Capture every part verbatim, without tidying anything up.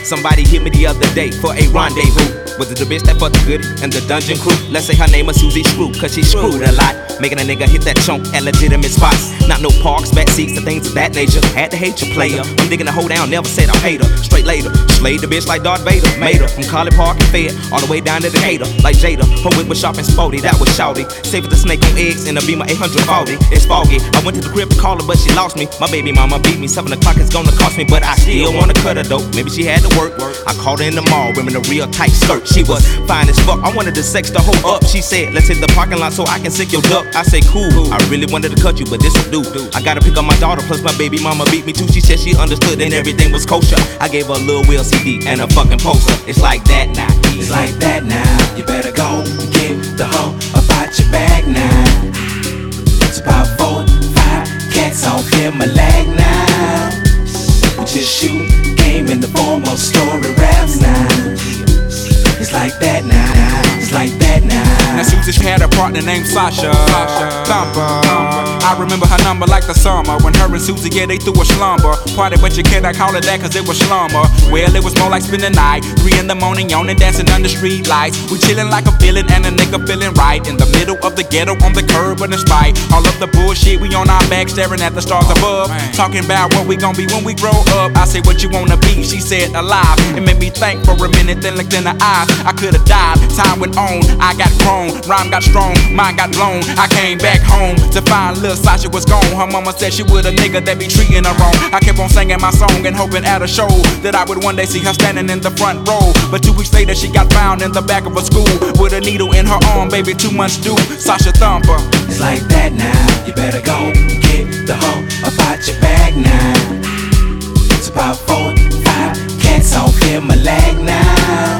Somebody hit me the other day for a rendezvous. Was it the bitch that fucked the goodie and the dungeon crew? Let's say her name was Susie Screw, cause she screwed a lot, making a nigga hit that chunk at legitimate spots. Not no parks, back seats, and things of that nature. Had to hate your player. I'm digging the hoe down, never said I hate her. Straight later, slayed the bitch like Darth Vader. Made her from College Park and Fed all the way down to Decatur. Like Jada, her whip was sharp and sporty, that was shouty. Saved the snake on eggs in a Beamer eight forty. It's foggy. I went to the crib to call her, but she lost me. My baby mama beat me. Seven o'clock is gonna cost me, but I still wanna cut her though. Maybe she had to work. I caught her in the mall, wearing a real tight skirt. She was fine as fuck. I wanted to sex the hoe up. She said, let's hit the parking lot so I can sick your duck. I say, cool. I really wanted to cut you, but this will do. I gotta pick up my daughter, plus my baby mama beat me too. She said she understood and everything was kosher. I gave her a Lil Will C D and a fucking poster. It's like that now. It's like that now. You better go and get the hoe about your bag now. It's about four, five cats off in my leg now. We just shoot game in the form of story raps now. It's like that now. It's like that now. Now Susie had a partner named Sasha, Sasha Thumper. I remember her number like the summer when her and Susie, yeah, they threw a slumber party, but you cannot call it that cause it was slumber. Well, it was more like spending the night, three in the morning, yawning, dancing under street lights. We chillin' like a villain and a nigga feeling right in the middle of the ghetto on the curb, but in spite all of the bullshit, we on our back staring at the stars above, talking about what we gon' be when we grow up. I say what you wanna be, she said alive. It made me think for a minute, then looked in her eyes. I could've died, time went on, I got grown, rhyme got strong, mind got blown. I came back home to find little Sasha was gone. Her mama said she would a nigga that be treating her wrong. I kept on singing my song and hoping at a show that I would one day see her standing in the front row. But two weeks later she got found in the back of a school with a needle in her arm, baby, two months due. Sasha Thumper. It's like that now. You better go and get the hoe about your bag now. It's about four, five cats off in my leg now.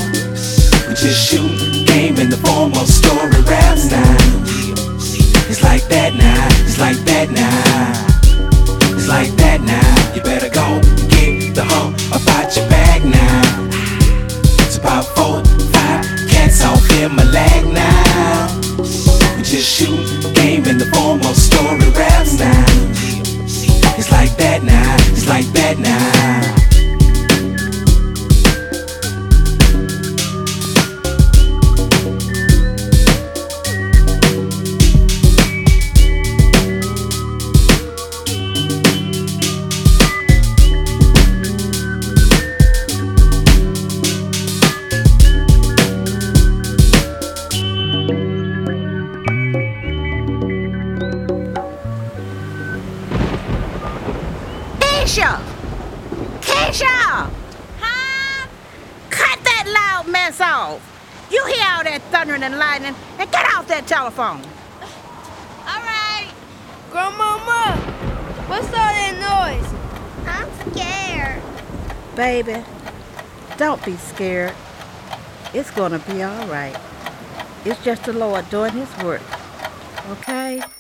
We just shoot game in the form of story raps now. It's like that now. It's like that now. It's like that now. You better go and get the hoe about your bag now. It's about four, five cats off in my leg now. We just shoot game in the form of story raps now. It's like that now. It's like that now. Keisha! Keisha! Huh? Cut that loud mess off. You hear all that thundering and lightning and get off that telephone. All right. Grandmama, what's all that noise? I'm scared. Baby, don't be scared. It's gonna be all right. It's just the Lord doing his work. Okay?